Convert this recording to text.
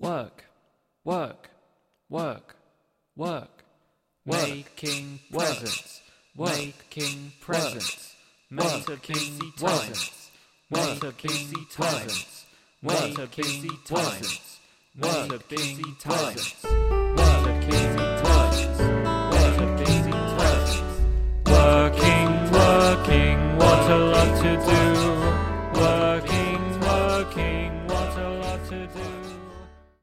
work, work, work, work, making presents, making presents, making presents, making presents, making presents, making presents.